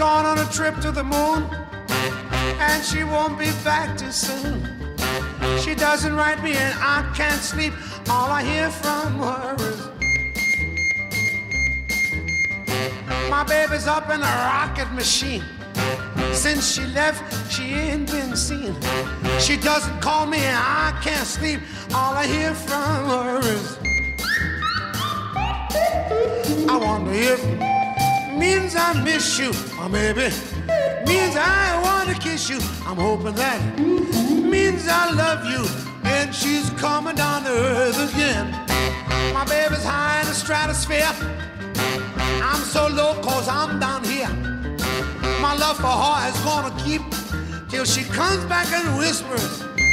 gone on a trip to the moon, and she won't be back too soon. She doesn't write me and I can't sleep. All I hear from her is my baby's up in a rocket machine. Since she left, she ain't been seen. She doesn't call me and I can't sleep. All I hear from her is I wonder if means I miss you, or maybe means I want to kiss you. I'm hoping that means I love you, and she's coming down to earth again. My baby's high in the stratosphere. I'm so low 'cause I'm down here. My love for her is gonna keep till she comes back and whispers.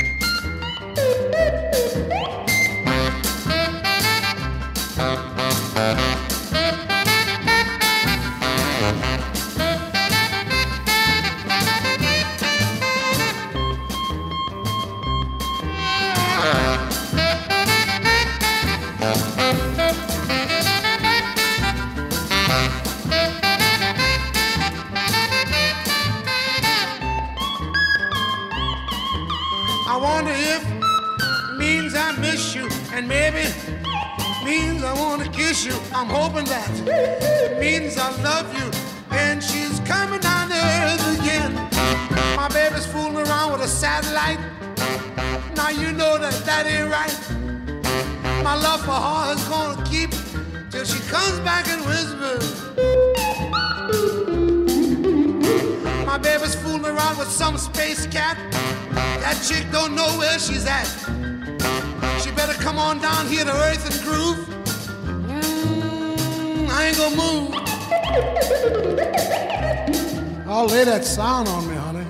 I wonder if means I miss you, and maybe means I want to kiss you. I'm hoping that means I love you, and she's coming down to earth again. My baby's fooling around with a satellite. Now you know that that ain't right. My love for her is gonna keep till she comes back and whispers. My baby's fooling around with some space cat. That chick don't know where she's at. She better come on down here to earth and groove. I ain't gonna move. I'll lay that sound on me, honey.